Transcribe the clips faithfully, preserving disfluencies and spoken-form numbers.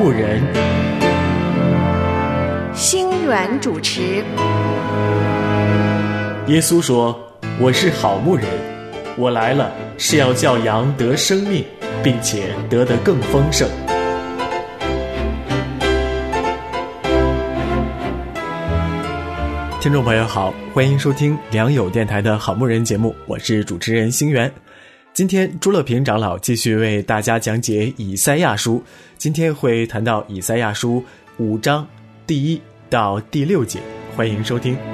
牧人， 星源主持。 耶稣说：“我是好牧人，我来了是要叫羊得生命，并且得得更丰盛。”听众朋友好，欢迎收听良友电台的好牧人节目，我是主持人星源。今天朱乐平长老继续为大家讲解以赛亚书，今天会谈到以赛亚书五章第一到第六节，欢迎收听。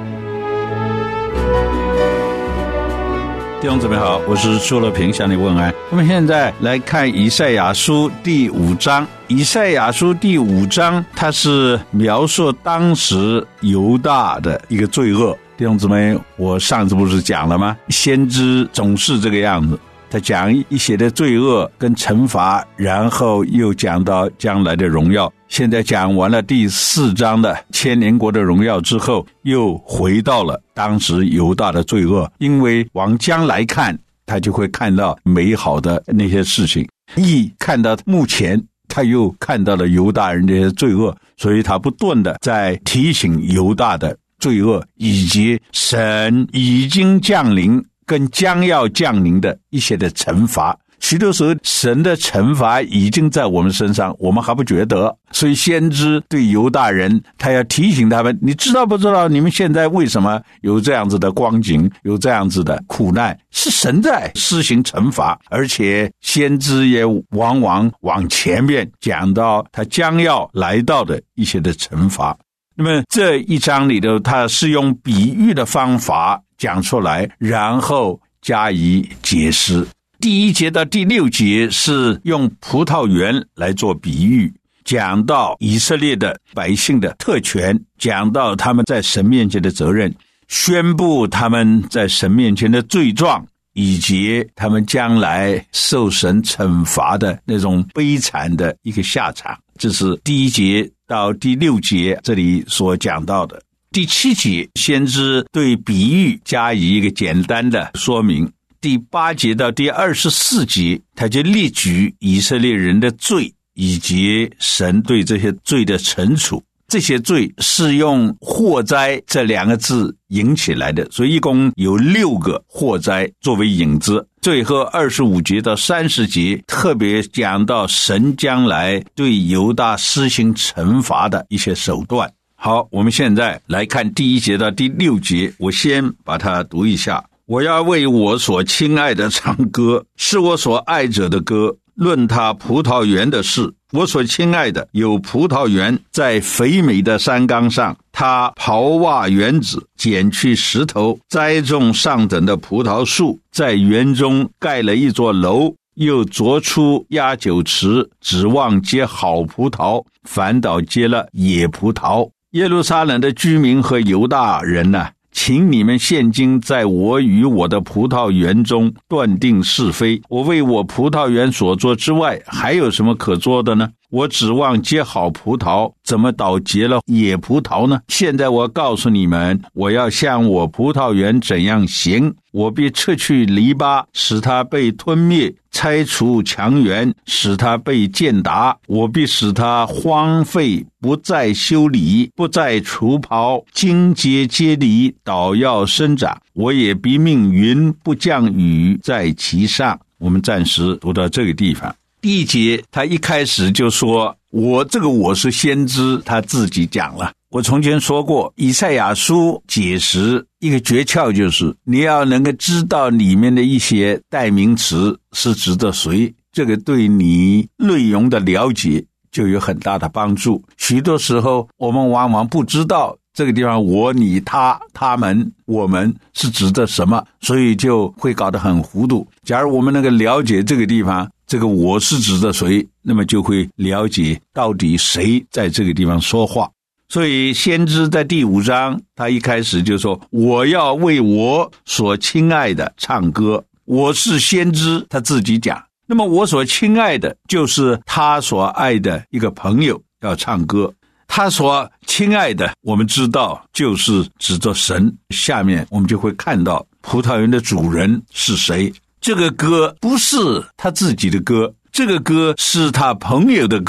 弟兄姊妹好，我是朱乐平，向你问安。我们现在来看以赛亚书第五章。以赛亚书第五章，它是描述当时犹大的一个罪恶。弟兄姊妹，我上次不是讲了吗？先知总是这个样子，他讲一些的罪恶跟惩罚，然后又讲到将来的荣耀。现在讲完了第四章的千年国的荣耀之后，又回到了当时犹大的罪恶，因为往将来看，他就会看到美好的那些事情，一看到目前他又看到了犹大人的罪恶，所以他不断的在提醒犹大的罪恶，以及神已经降临跟将要降临的一些的惩罚。许多时候神的惩罚已经在我们身上，我们还不觉得，所以先知对犹大人，他要提醒他们，你知道不知道你们现在为什么有这样子的光景，有这样子的苦难，是神在施行惩罚。而且先知也往往往前面讲到他将要来到的一些的惩罚。那么这一章里头，他是用比喻的方法讲出来，然后加以解释。第一节到第六节是用葡萄园来做比喻，讲到以色列的百姓的特权，讲到他们在神面前的责任，宣布他们在神面前的罪状，以及他们将来受神惩罚的那种悲惨的一个下场。这是第一节到第六节这里所讲到的。第七节，先知对比喻加以一个简单的说明。第八节到第二十四节，他就列举以色列人的罪，以及神对这些罪的惩处。这些罪是用祸灾这两个字引起来的，所以一共有六个祸灾作为引子。最后二十五节到三十节特别讲到神将来对犹大施行惩罚的一些手段。好，我们现在来看第一节到第六节，我先把它读一下。我要为我所亲爱的唱歌，是我所爱者的歌，论他葡萄园的事。我所亲爱的有葡萄园在肥美的山冈上，他刨挖园子，捡去石头，栽种上等的葡萄树，在园中盖了一座楼，又凿出压酒池，指望结好葡萄，反倒结了野葡萄。耶路撒冷的居民和犹大人啊，请你们现今在我与我的葡萄园中断定是非。我为我葡萄园所做之外，还有什么可做的呢？我指望结好葡萄，怎么倒结了野葡萄呢？现在我告诉你们，我要向我葡萄园怎样行，我必撤去篱笆，使它被吞灭；拆除墙垣，使它被践踏。我必使它荒废，不再修理，不再除刨，荆棘接离，倒要生长。我也必命云不降雨在其上。我们暂时读到这个地方。第一节他一开始就说，我这个我是先知，他自己讲了。我从前说过，以赛亚书解释一个诀窍，就是你要能够知道里面的一些代名词是指的谁，这个对你内容的了解就有很大的帮助。许多时候我们往往不知道这个地方我你他他们我们是指的什么，所以就会搞得很糊涂。假如我们能够了解这个地方，这个我是指的谁，那么就会了解到底谁在这个地方说话。所以先知在第五章他一开始就说，我要为我所亲爱的唱歌。我是先知，他自己讲，那么我所亲爱的就是他所爱的一个朋友要唱歌。他所亲爱的我们知道就是指着神。下面我们就会看到葡萄园的主人是谁。这个歌不是他自己的歌，这个歌是他朋友的歌。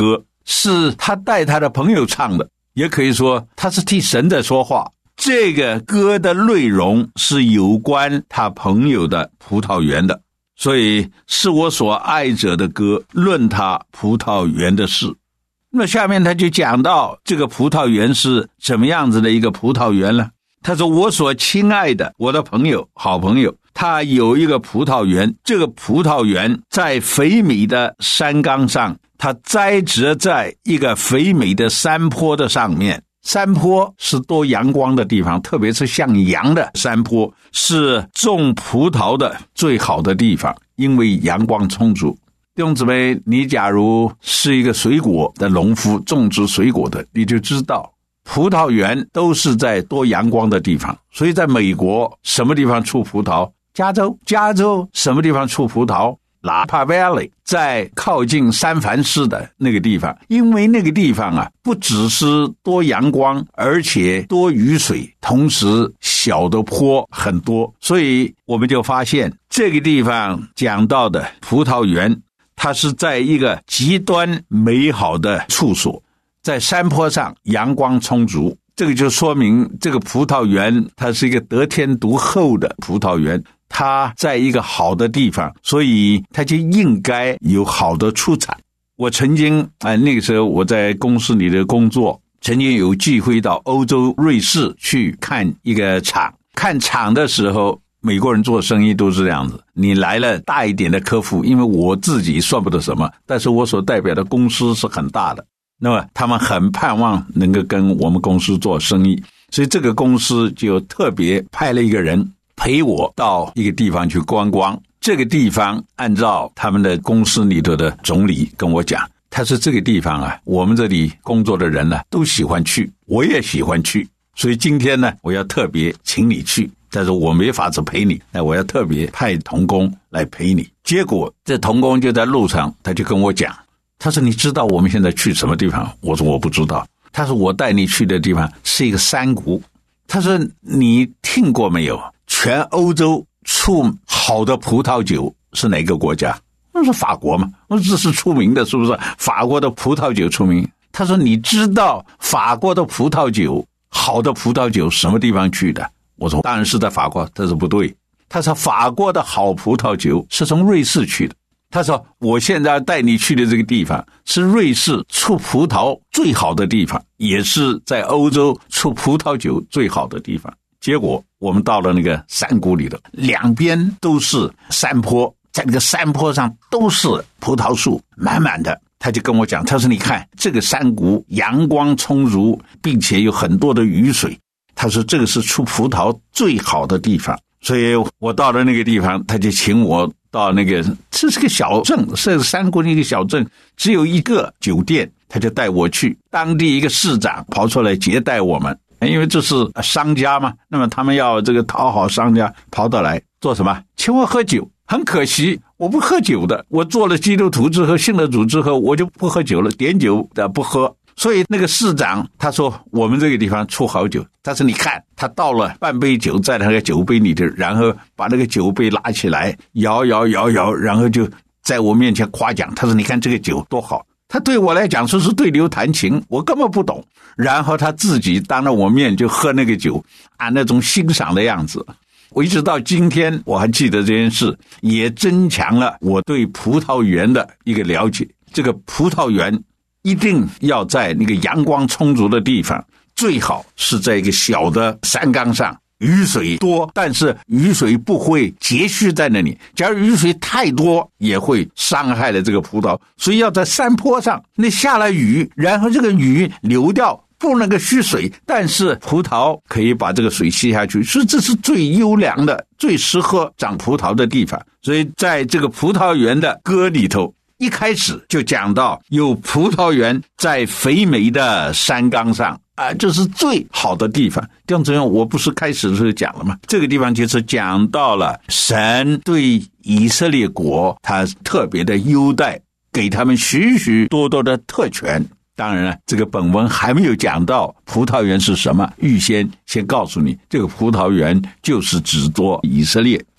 是他带他的朋友唱的，也可以说他是替神在说话。这个歌的内容是有关他朋友的葡萄园的，所以是我所爱者的歌，论他葡萄园的事。那下面他就讲到这个葡萄园是怎么样子的一个葡萄园呢？他说，我所亲爱的我的朋友好朋友，他有一个葡萄园，这个葡萄园在肥美的山冈上，他栽植在一个肥美的山坡的上面。山坡是多阳光的地方，特别是向阳的山坡是种葡萄的最好的地方，因为阳光充足。弟兄姊妹，你假如是一个水果的农夫，种植水果的，你就知道葡萄园都是在多阳光的地方。所以在美国什么地方出葡萄？加州。加州什么地方出葡萄？拉帕 Valley， 在靠近三藩市的那个地方。因为那个地方啊，不只是多阳光，而且多雨水，同时小的坡很多，所以我们就发现这个地方讲到的葡萄园，它是在一个极端美好的处所，在山坡上，阳光充足。这个就说明这个葡萄园它是一个得天独厚的葡萄园，它在一个好的地方，所以它就应该有好的出产。我曾经、呃、那个时候我在公司里的工作，曾经有机会到欧洲瑞士去看一个厂。看厂的时候，美国人做生意都是这样子，你来了大一点的客户，因为我自己算不得什么，但是我所代表的公司是很大的，那么他们很盼望能够跟我们公司做生意，所以这个公司就特别派了一个人陪我到一个地方去观光。这个地方按照他们的公司里头的总理跟我讲，他说这个地方啊，我们这里工作的人呢、啊、都喜欢去，我也喜欢去，所以今天呢我要特别请你去，但是我没法子陪你，那我要特别派同工来陪你。结果这同工就在路上，他就跟我讲，他说你知道我们现在去什么地方？我说我不知道。他说我带你去的地方是一个山谷。他说你听过没有，全欧洲出好的葡萄酒是哪个国家？那是法国嘛，那这是出名的，是不是？法国的葡萄酒出名。他说你知道法国的葡萄酒，好的葡萄酒什么地方去的？我说当然是在法国。他说不对，他说法国的好葡萄酒是从瑞士去的。他说我现在带你去的这个地方是瑞士出葡萄最好的地方，也是在欧洲出葡萄酒最好的地方。结果我们到了那个山谷里头，两边都是山坡，在那个山坡上都是葡萄树，满满的。他就跟我讲，他说你看这个山谷阳光充足，并且有很多的雨水，他说这个是出葡萄最好的地方。所以我到了那个地方，他就请我到那个，这是个小镇，是山谷的一个小镇，只有一个酒店，他就带我去。当地一个市长跑出来接待我们，因为这是商家嘛，那么他们要这个讨好商家，跑到来做什么？请我喝酒。很可惜我不喝酒的，我做了基督徒之后，信了主之后，我就不喝酒了，点酒的不喝。所以那个市长他说我们这个地方出好酒，但是你看他倒了半杯酒在那个酒杯里头，然后把那个酒杯拿起来摇摇摇摇，然后就在我面前夸奖，他说你看这个酒多好。他对我来讲说是对牛弹琴，我根本不懂。然后他自己当着我面就喝那个酒，按那种欣赏的样子。我一直到今天我还记得这件事，也增强了我对葡萄园的一个了解。这个葡萄园一定要在那个阳光充足的地方，最好是在一个小的山冈上，雨水多，但是雨水不会结蓄在那里，假如雨水太多也会伤害了这个葡萄，所以要在山坡上，那下了雨，然后这个雨流掉，不能够蓄水，但是葡萄可以把这个水吸下去，所以这是最优良的，最适合长葡萄的地方。所以在这个葡萄园的歌里头，一开始就讲到有葡萄园在肥美的山冈上啊，这是最好的地方。这样子我不是开始的时候讲了吗？这个地方就是讲到了神对以色列国他特别的优待，给他们许许多多的特权。当然了，这个本文还没有讲到葡萄园是什么，预先先告诉你，这个葡萄园就是指着以色列。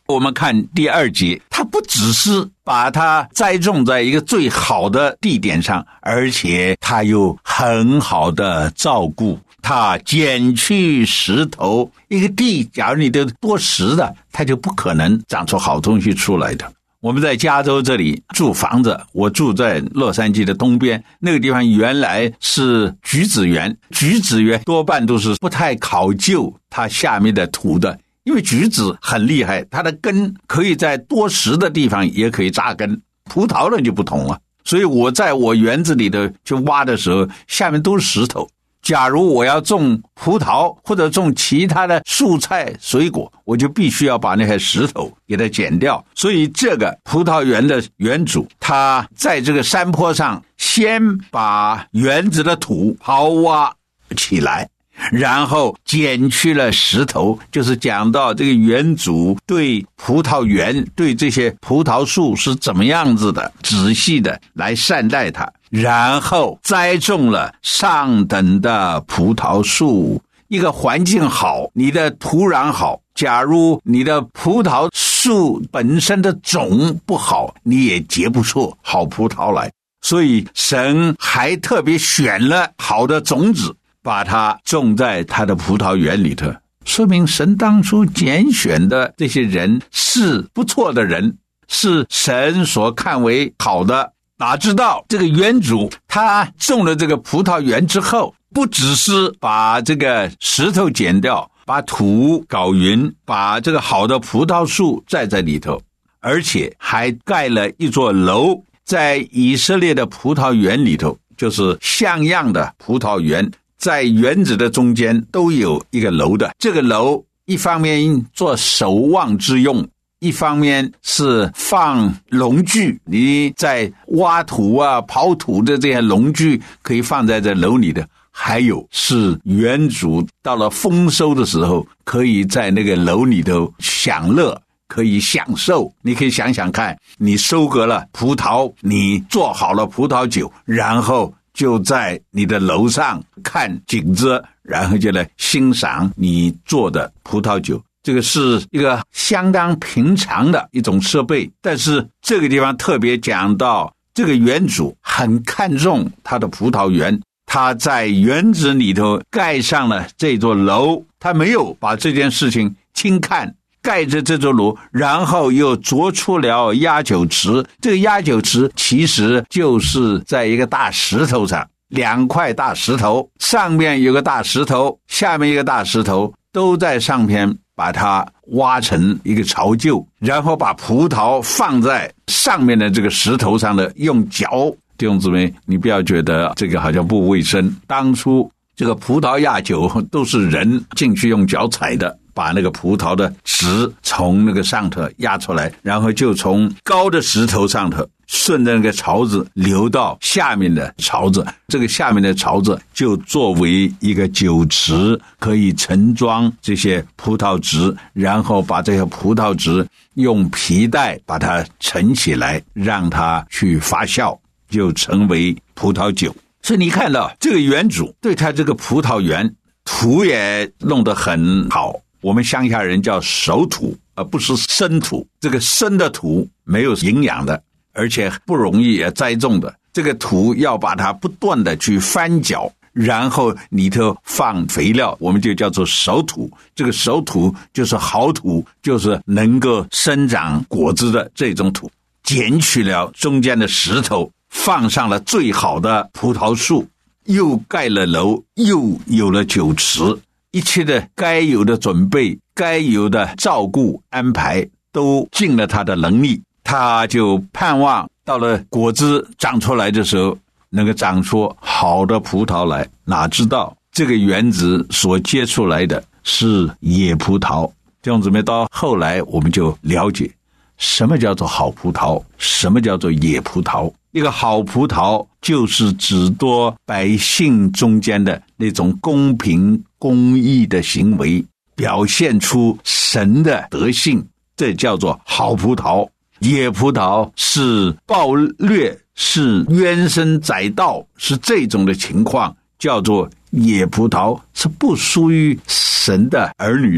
我们看第二节，他不只是把它栽种在一个最好的地点上，而且他又很好的照顾，他剪去石头。一个地假如你的多石的，它就不可能长出好东西出来的。我们在加州这里住房子，我住在洛杉矶的东边，那个地方原来是橘子园，橘子园多半都是不太考究它下面的土的，因为橘子很厉害，它的根可以在多石的地方也可以扎根，葡萄呢就不同了。所以我在我园子里的去挖的时候，下面都是石头。假如我要种葡萄或者种其他的蔬菜水果，我就必须要把那些石头给它剪掉。所以这个葡萄园的园主，他在这个山坡上先把园子的土刨挖起来，然后剪去了石头，就是讲到这个园主对葡萄园对这些葡萄树是怎么样子的，仔细的来善待它，然后栽种了上等的葡萄树。一个环境好，你的土壤好，假如你的葡萄树本身的种不好，你也结不出好葡萄来。所以神还特别选了好的种子，把它种在他的葡萄园里头，说明神当初拣选的这些人是不错的人，是神所看为好的。哪知道这个园主他种了这个葡萄园之后，不只是把这个石头剪掉，把土搞匀，把这个好的葡萄树栽在里头，而且还盖了一座楼。在以色列的葡萄园里头，就是像样的葡萄园，在园子的中间都有一个楼的。这个楼一方面做守望之用，一方面是放农具，你在挖土啊刨土的这些农具可以放在这楼里的，还有是园主到了丰收的时候可以在那个楼里头享乐，可以享受。你可以想想看，你收割了葡萄，你做好了葡萄酒，然后就在你的楼上看景致，然后就来欣赏你做的葡萄酒。这个是一个相当平常的一种设备，但是这个地方特别讲到这个园主很看重他的葡萄园，他在园子里头盖上了这座楼，他没有把这件事情轻看，盖着这座楼，然后又凿出了压酒池。这个压酒池其实就是在一个大石头上，两块大石头，上面有个大石头，下面一个大石头，都在上面把它挖成一个槽臼，然后把葡萄放在上面的这个石头上的，用脚。弟兄姊妹，你不要觉得这个好像不卫生，当初这个葡萄压酒都是人进去用脚踩的，把那个葡萄的籽从那个上头压出来，然后就从高的石头上头顺着那个槽子流到下面的槽子，这个下面的槽子就作为一个酒池，可以盛装这些葡萄汁，然后把这些葡萄汁用皮带把它盛起来，让它去发酵，就成为葡萄酒。所以你看到这个园主对他这个葡萄园土也弄得很好，我们乡下人叫熟土，而不是生土。这个生的土没有营养的，而且不容易栽种的，这个土要把它不断的去翻搅，然后里头放肥料，我们就叫做熟土。这个熟土就是好土，就是能够生长果子的这种土。剪去了中间的石头，放上了最好的葡萄树，又盖了楼，又有了酒池，一切的该有的准备，该有的照顾安排都尽了他的能力。他就盼望到了果子长出来的时候能够长出好的葡萄来，哪知道这个园子所结出来的是野葡萄。弟兄姊妹，到后来我们就了解什么叫做好葡萄，什么叫做野葡萄。一个好葡萄就是指多百姓中间的那种公平公义的行为，表现出神的德性，这叫做好葡萄。野葡萄是暴虐，是冤声载道，是这种的情况，叫做野葡萄，是不属于神的儿女的，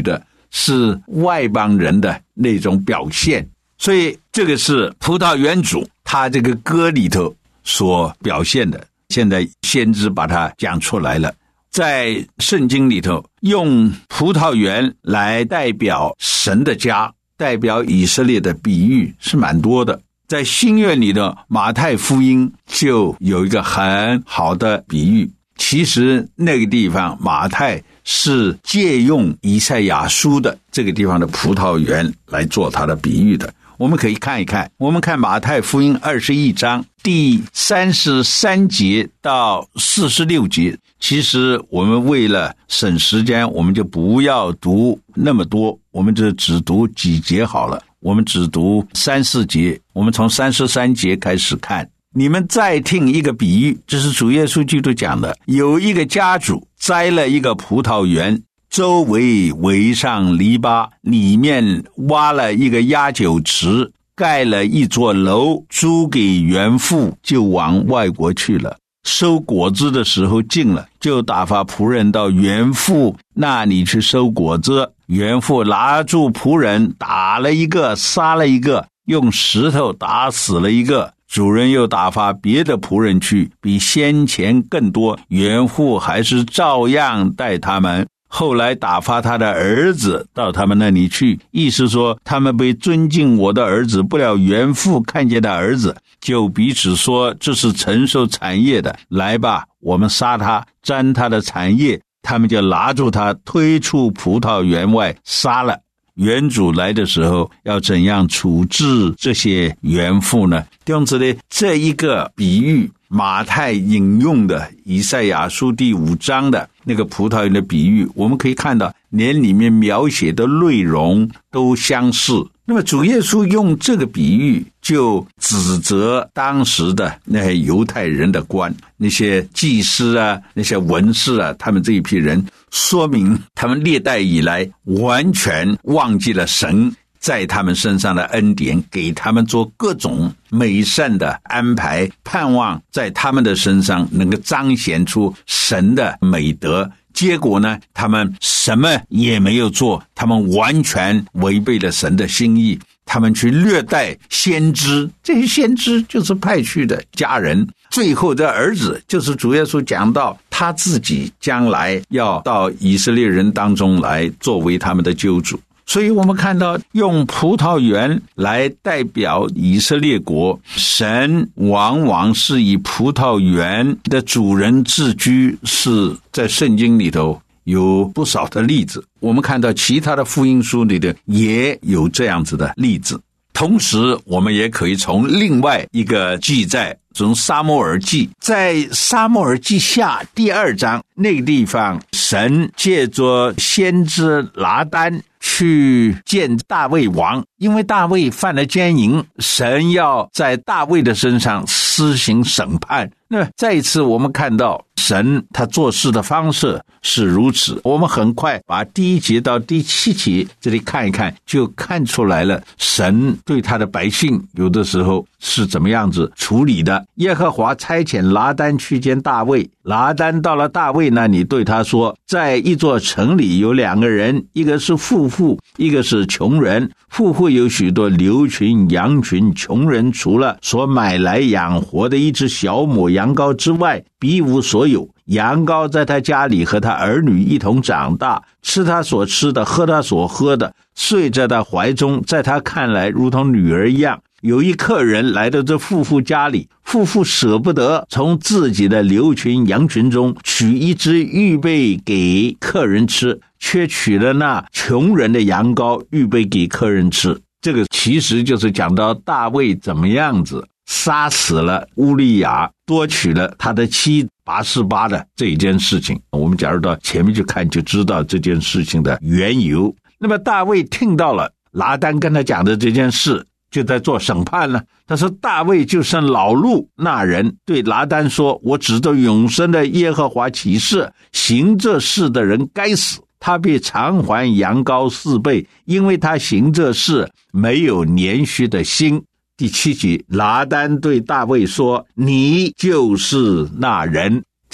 是外邦人的那种表现。所以这个是葡萄园主他这个歌里头所表现的，现在先知把它讲出来了。在圣经里头用葡萄园来代表神的家，代表以色列的比喻是蛮多的。在新约里的马太福音就有一个很好的比喻，其实那个地方马太是借用以赛亚书的这个地方的葡萄园来做他的比喻的。我们可以看一看，我们看马太福音二十一章第三十三节到四十六节，其实我们为了省时间，我们就不要读那么多，我们就只读几节好了，我们只读三四节，我们从三十三节开始看。你们再听一个比喻，这是主耶稣基督讲的，有一个家主栽了一个葡萄园，周围围上篱笆，里面挖了一个压酒池，盖了一座楼，租给园妇，就往外国去了。收果子的时候近了，就打发仆人到园妇那里去收果子。园妇拿住仆人，打了一个，杀了一个，用石头打死了一个。主人又打发别的仆人去，比先前更多，园妇还是照样待他们。后来打发他的儿子到他们那里去，意思说他们被尊敬我的儿子，不料园妇看见他儿子，就彼此说这是承受产业的，来吧，我们杀他，沾他的产业。他们就拿住他，推出葡萄园外，杀了。园主来的时候要怎样处置这些园妇呢？弟兄姊妹，这一个比喻马太引用的以赛亚书第五章的那个葡萄园的比喻，我们可以看到连里面描写的内容都相似。那么主耶稣用这个比喻就指责当时的那些犹太人的官，那些祭司啊，那些文士啊，他们这一批人，说明他们历代以来完全忘记了神在他们身上的恩典，给他们做各种美善的安排，盼望在他们的身上能够彰显出神的美德。结果呢，他们什么也没有做，他们完全违背了神的心意，他们去虐待先知，这些先知就是派去的家人，最后的儿子就是主耶稣讲到他自己将来要到以色列人当中来作为他们的救主。所以我们看到用葡萄园来代表以色列国，神往往是以葡萄园的主人自居，是在圣经里头有不少的例子。我们看到其他的福音书里的也有这样子的例子。同时我们也可以从另外一个记载，从撒母耳记，在撒母耳记下第二章那个地方，神借着先知拿单去见大卫王，因为大卫犯了奸淫，神要在大卫的身上施行审判。那再一次我们看到神他做事的方式是如此。我们很快把第一节到第七节这里看一看，就看出来了神对他的百姓有的时候是怎么样子处理的。耶和华差遣拿单去见大卫，拿单到了大卫那里，对他说，在一座城里有两个人，一个是富户，一个是穷人。富户有许多牛群羊群，穷人除了所买来养活的一只小母羊羔之外，别无所有。羊羔在他家里和他儿女一同长大，吃他所吃的，喝他所喝的，睡在他怀中，在他看来如同女儿一样。有一客人来到这富妇家里，富妇舍不得从自己的牛群羊群中取一只预备给客人吃，却取了那穷人的羊羔预备给客人吃。这个其实就是讲到大卫怎么样子杀死了乌利亚，夺取了他的妻拔示巴的这一件事情。我们假如到前面去看，就知道这件事情的缘由。那么大卫听到了拿单跟他讲的这件事，就在做审判了。他说大卫就剩老路那人对拿单说，我指着永生的耶和华起誓，行这事的人该死，他必偿还羊羔四倍，因为他行这事没有连续的心。第七节，拿单对大卫说，你就是那人。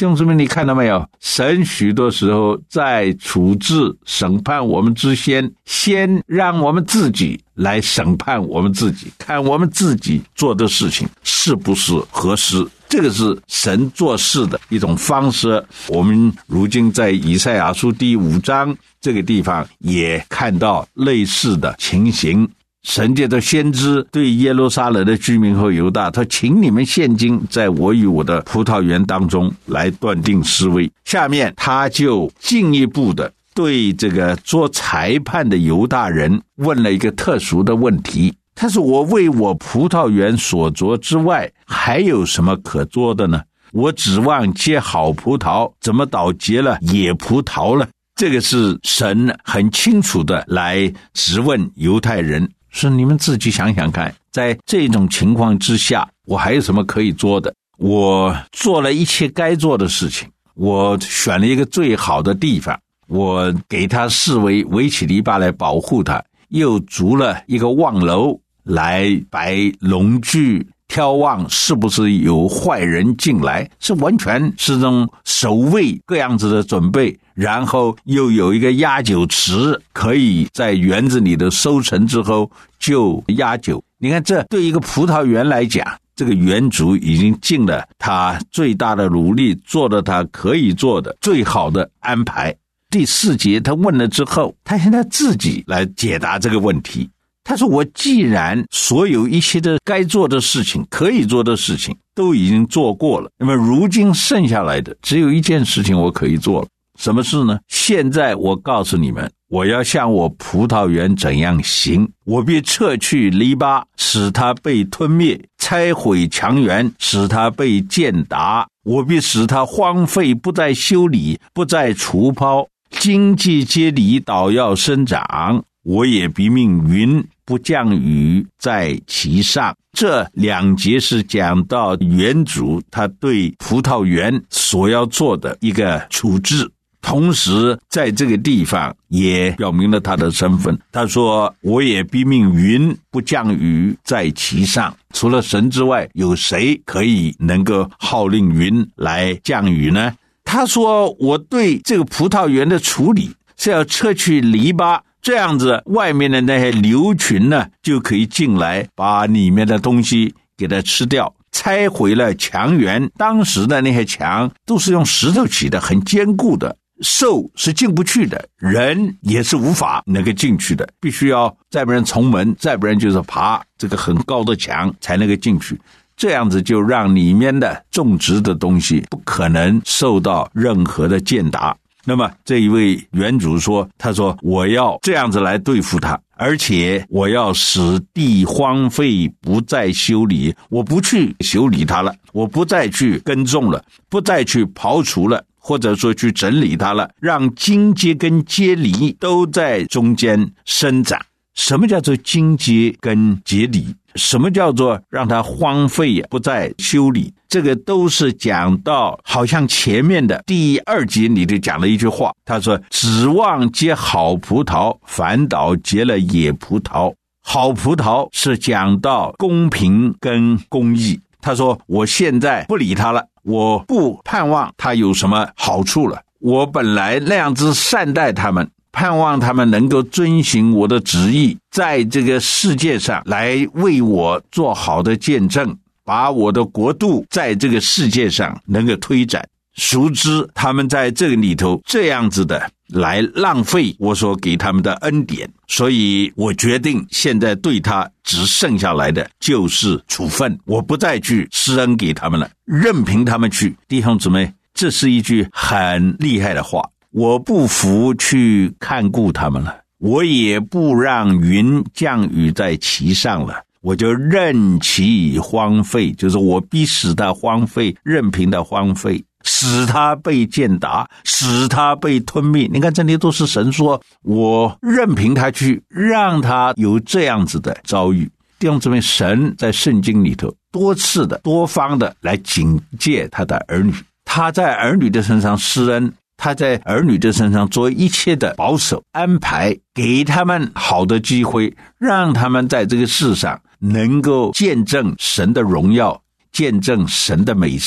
弟兄姊妹，你看到没有？神许多时候在处置审判我们之前，先让我们自己来审判我们自己，看我们自己做的事情是不是合适。这个是神做事的一种方式。我们如今在以赛亚书第五章这个地方也看到类似的情形。神借着先知对耶路撒冷的居民和犹大，他请你们现今在我与我的葡萄园当中来断定是非。下面他就进一步的对这个做裁判的犹大人问了一个特殊的问题，他说，我为我葡萄园所做之外还有什么可做的呢？我指望结好葡萄，怎么倒结了野葡萄了？这个是神很清楚的来质问犹太人，是你们自己想想看，在这种情况之下，我还有什么可以做的？我做了一切该做的事情，我选了一个最好的地方，我给他视为围起篱笆来保护他，又筑了一个望楼来摆笼具眺望是不是有坏人进来，是完全是这种守卫各样子的准备，然后又有一个压酒池，可以在园子里的收成之后就压酒。你看，这对一个葡萄园来讲，这个园主已经尽了他最大的努力，做了他可以做的最好的安排。第四节他问了之后，他现在自己来解答这个问题。他说，我既然所有一切的该做的事情，可以做的事情都已经做过了，那么如今剩下来的只有一件事情我可以做了。什么事呢？现在我告诉你们，我要向我葡萄园怎样行，我必撤去篱笆，使它被吞灭，拆毁墙垣，使它被践踏，我必使它荒废，不再修理，不再除刨，荆棘结理，倒要生长，我也必命云不降雨在其上。这两节是讲到园主他对葡萄园所要做的一个处置，同时在这个地方也表明了他的身份。他说，我也必命云不降雨在其上。除了神之外，有谁可以能够号令云来降雨呢？他说，我对这个葡萄园的处理是要撤去篱笆，这样子外面的那些牛群呢就可以进来把里面的东西给它吃掉，拆毁了墙垣。当时的那些墙都是用石头起的，很坚固的，兽是进不去的，人也是无法能够进去的，必须要再不然从门，再不然就是爬这个很高的墙才能够进去。这样子就让里面的种植的东西不可能受到任何的践踏。那么这一位园主说，他说，我要这样子来对付他，而且我要使地荒废，不再修理，我不去修理它了，我不再去耕种了，不再去刨除了，或者说去整理它了，让荆棘跟结理都在中间生长。什么叫做荆棘跟结理？什么叫做让它荒废不再修理？这个都是讲到好像前面的第二节里就讲了一句话，他说，指望结好葡萄，反倒结了野葡萄。好葡萄是讲到公平跟公义。他说，我现在不理他了，我不盼望他有什么好处了，我本来那样子善待他们，盼望他们能够遵行我的旨意，在这个世界上来为我做好的见证，把我的国度在这个世界上能够推展。殊知他们在这个里头这样子的来浪费我所给他们的恩典，所以我决定现在对他只剩下来的就是处分，我不再去施恩给他们了，任凭他们去。弟兄姊妹，这是一句很厉害的话。我不服去看顾他们了，我也不让云降雨在其上了，我就任其荒废，就是我逼使它荒废，任凭它荒废，使它被践踏，使它被吞灭。你看这里都是神说，我任凭它去，让它有这样子的遭遇。弟兄姊妹，神在圣经里头多次的多方的来警戒他的儿女，他在儿女的身上施恩，他在儿女的身上做一切的保守安排，给他们好的机会，让他们在这个世上能够见证神的荣耀，见证神的美善。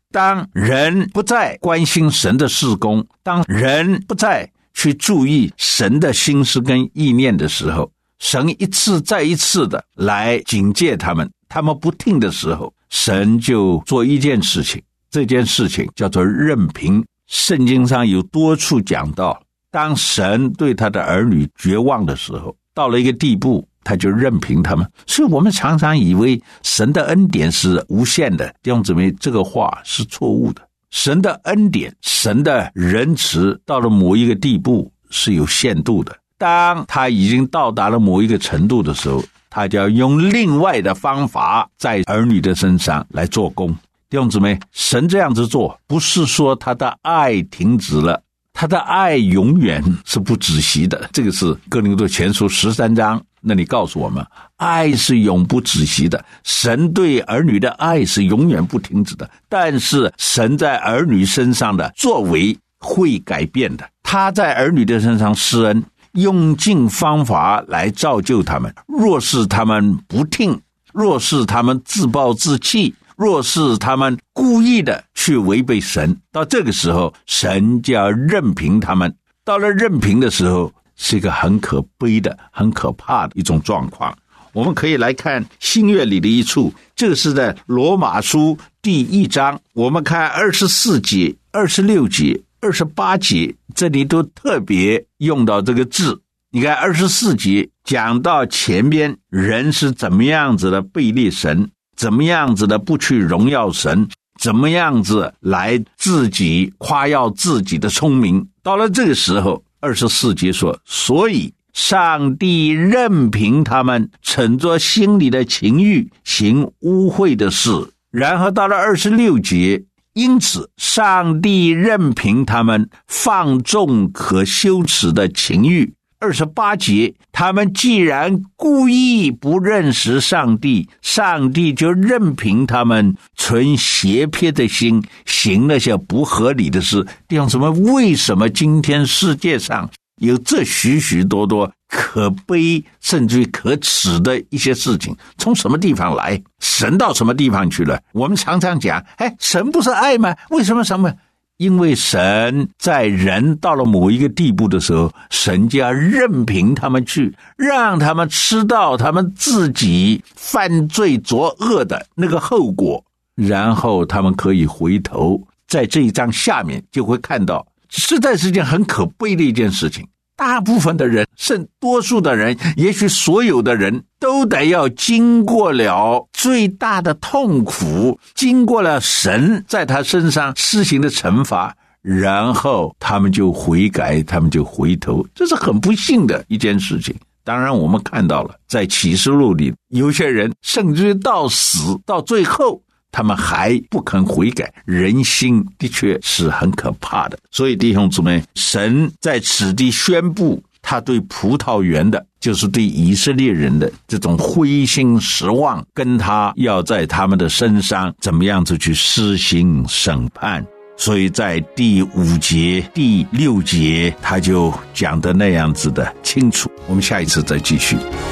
当人不再关心神的事工，当人不再去注意神的心思跟意念的时候，神一次再一次的来警戒他们，他们不听的时候，神就做一件事情，这件事情叫做任凭。圣经上有多处讲到，当神对他的儿女绝望的时候，到了一个地步，他就任凭他们。所以我们常常以为神的恩典是无限的，弟兄姊妹，这个话是错误的。神的恩典，神的仁慈到了某一个地步是有限度的，当他已经到达了某一个程度的时候，他就要用另外的方法在儿女的身上来做工。弟兄姊妹，神这样子做不是说他的爱停止了，他的爱永远是不止息的。这个是哥林多前书十三章那里告诉我们，爱是永不止息的，神对儿女的爱是永远不停止的，但是神在儿女身上的作为会改变的。他在儿女的身上施恩，用尽方法来造就他们，若是他们不听，若是他们自暴自弃，若是他们故意的去违背神，到这个时候神就要任凭他们。到了任凭的时候，是一个很可悲的很可怕的一种状况。我们可以来看新约里的一处，这个是在罗马书第一章，我们看二十四节、二十六节、二十八节，这里都特别用到这个字。你看二十四节讲到前边人是怎么样子的背逆神，怎么样子的不去荣耀神，怎么样子来自己夸耀自己的聪明。到了这个时候，二十四节说，所以上帝任凭他们乘着心里的情欲行污秽的事。然后到了二十六节，因此上帝任凭他们放纵可羞耻的情欲。二十八节，他们既然故意不认识上帝，上帝就任凭他们存邪僻的心，行那些不合理的事。弟兄姊妹，为什么今天世界上有这许许多多可悲甚至于可耻的一些事情？从什么地方来？神到什么地方去了？我们常常讲，哎，神不是爱吗？为什么什么？因为神在人到了某一个地步的时候，神就要任凭他们去，让他们吃到他们自己犯罪作恶的那个后果，然后他们可以回头。在这一章下面就会看到，实在是件很可悲的一件事情。大部分的人，甚多数的人，也许所有的人都得要经过了最大的痛苦，经过了神在他身上施行的惩罚，然后他们就悔改，他们就回头。这是很不幸的一件事情。当然我们看到了在启示录里，有些人甚至到死到最后他们还不肯悔改，人心的确是很可怕的。所以弟兄姊妹，神在此地宣布他对葡萄园的，就是对以色列人的这种灰心失望，跟他要在他们的身上怎么样子去施行审判。所以在第五节第六节他就讲的那样子的清楚。我们下一次再继续。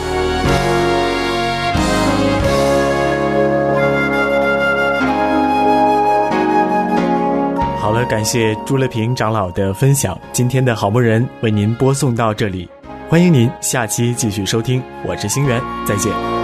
好了，感谢朱乐平长老的分享，今天的好牧人为您播送到这里，欢迎您下期继续收听，我是星源，再见。